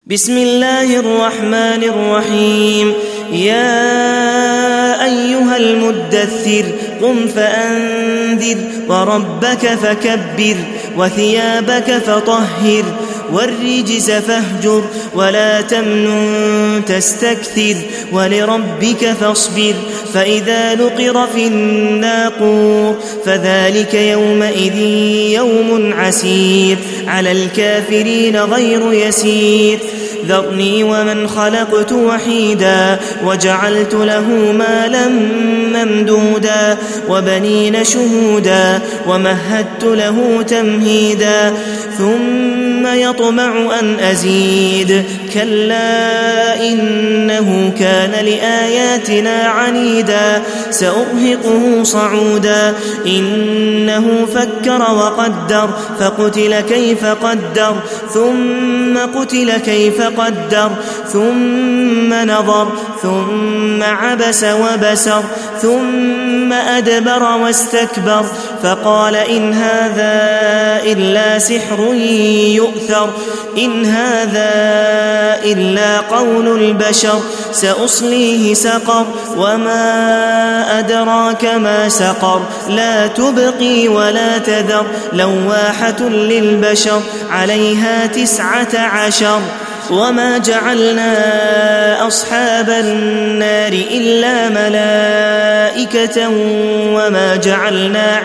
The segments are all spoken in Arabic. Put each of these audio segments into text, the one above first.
بسم الله الرحمن الرحيم. يا أيها المدثر قم فأنذر وربك فكبر وثيابك فطهر والرجز فاهجر ولا تمنن تستكثر ولربك فاصبر فإذا نقر في الناقور فذلك يومئذ يوم عسير على الكافرين غير يسير. ذرني ومن خلقت وحيدا وجعلت له مالا ممدودا وبنين شهودا ومهدت له تمهيدا ثم يطمع أن أزيد كلا إنه كان لآياتنا عنيدا سأرهقه صعودا إنه فكر وقدر فقتل كيف قدر ثم قتل كيف قدر ثم نظر ثم عبس وبسر ثم أدبر واستكبر فقال إن هذا إلا سحر يؤثر إن هذا إلا قول البشر سأصليه سقر وما أدراك ما سقر لا تبقي ولا تذر لواحة للبشر عليها 19 وما جعلنا أصحاب النار إلا ملائكة وما جعلنا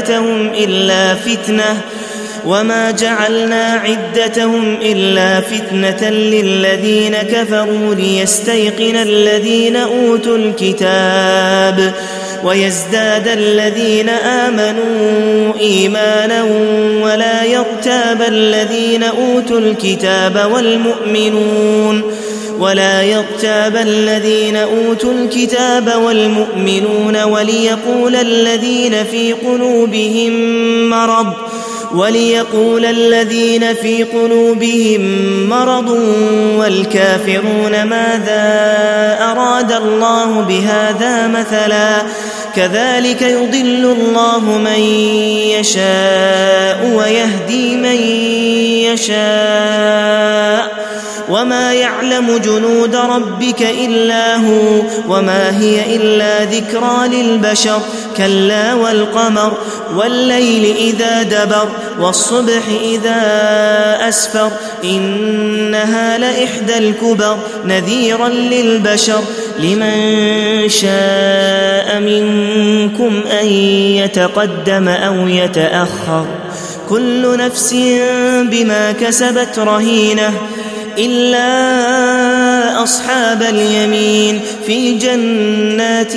عدتهم إلا فتنة للذين كفروا ليستيقن الذين أوتوا الكتاب ويزداد الذين آمنوا إيمانا ولا يرتاب الذين أوتوا الكتاب والمؤمنون وليقول الذين في قلوبهم مرض والكافرون ماذا أراد الله بهذا مثلا كذلك يضل الله من يشاء ويهدي من يشاء وما يعلم جنود ربك إلا هو وما هي إلا ذكرى للبشر كلا والقمر والليل إذا دبر والصبح إذا أسفر إنها لإحدى الكبر نذيرا للبشر لمن شاء منكم أن يتقدم أو يتأخر كل نفس بما كسبت رهينة إلا أصحاب اليمين في جنات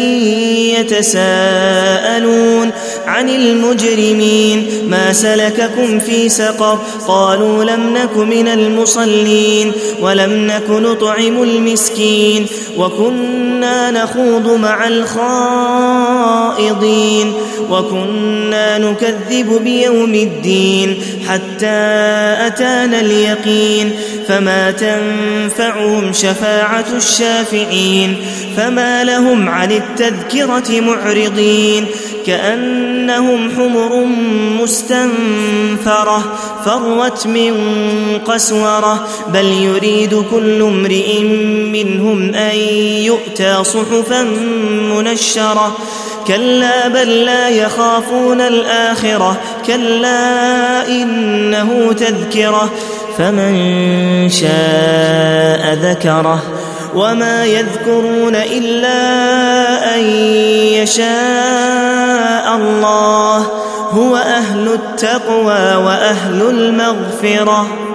يتساءلون عن المجرمين ما سلككم في سقر قالوا لم نك من المصلين ولم نك نطعم المسكين وكنا نخوض مع الخائضين وكنا نكذب بيوم الدين حتى أتانا اليقين فما تنفعهم شفاعة الشافعين فما لهم عن التذكرة معرضين كأنهم حمر مستنفرة فرت من قسورة بل يريد كل امرئ منهم أن يؤتى صحفا منشرة كلا بل لا يخافون الآخرة كلا إنه تذكرة فمن شاء ذكره وما يذكرون إلا أن يشاء الله هو أهل التقوى وأهل المغفرة